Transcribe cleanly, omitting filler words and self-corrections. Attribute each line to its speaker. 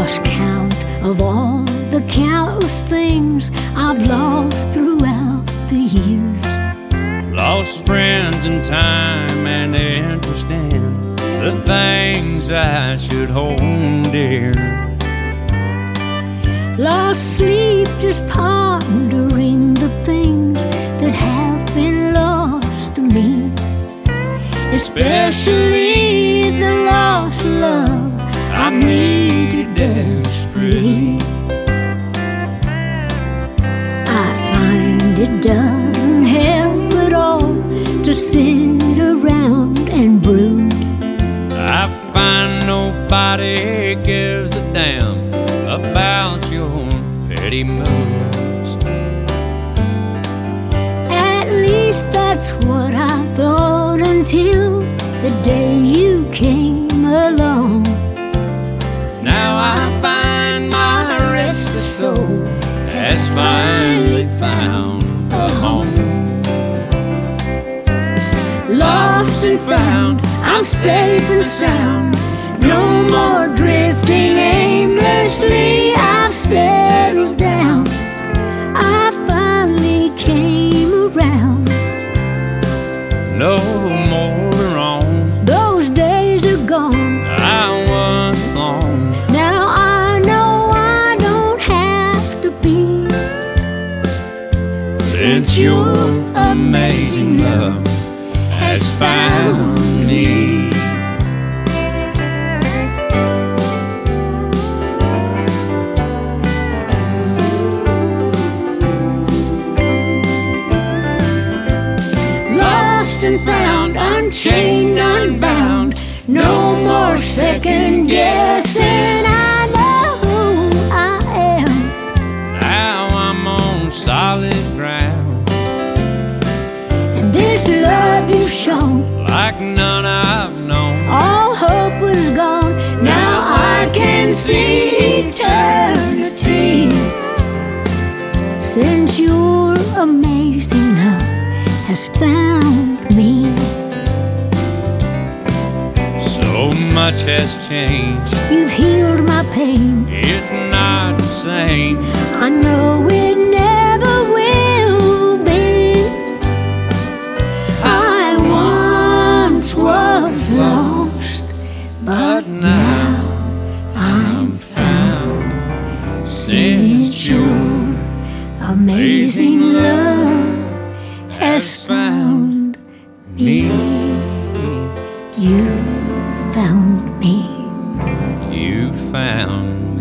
Speaker 1: lost count of all the countless things I've lost throughout the years.
Speaker 2: Lost friends and time and interest in the things I should hold dear.
Speaker 1: Lost sleep just pondering the things that have been lost to me, especially the lost love I've needed desperately. I find it doesn't help at all to sit around and brood.
Speaker 2: I find nobody gives a damn about your petty moods.
Speaker 1: At least that's what I thought until the day you came along.
Speaker 2: Now I find my restless soul has finally found a home.
Speaker 1: Lost and found, I'm safe and sound. No more drifting aimlessly. I've settled down. I finally came around.
Speaker 2: No more wrong.
Speaker 1: Those days are gone.
Speaker 2: I was alone.
Speaker 1: Now I know I don't have to be.
Speaker 2: Since your amazing love has found me. Lost and found, unchained, unbound, no more second guessing.
Speaker 1: I know who I am.
Speaker 2: Now I'm on solid ground,
Speaker 1: And this love you've shown,
Speaker 2: like none I've known.
Speaker 1: all hope was gone. Now I can see eternity. Since your amazing love has found me.
Speaker 2: So much has changed,
Speaker 1: You've healed my pain.
Speaker 2: it's not the same.
Speaker 1: I know it never will be. I once was lost,
Speaker 2: But now I'm found. Since your
Speaker 1: amazing love has found
Speaker 2: me,
Speaker 1: you found me.
Speaker 2: you found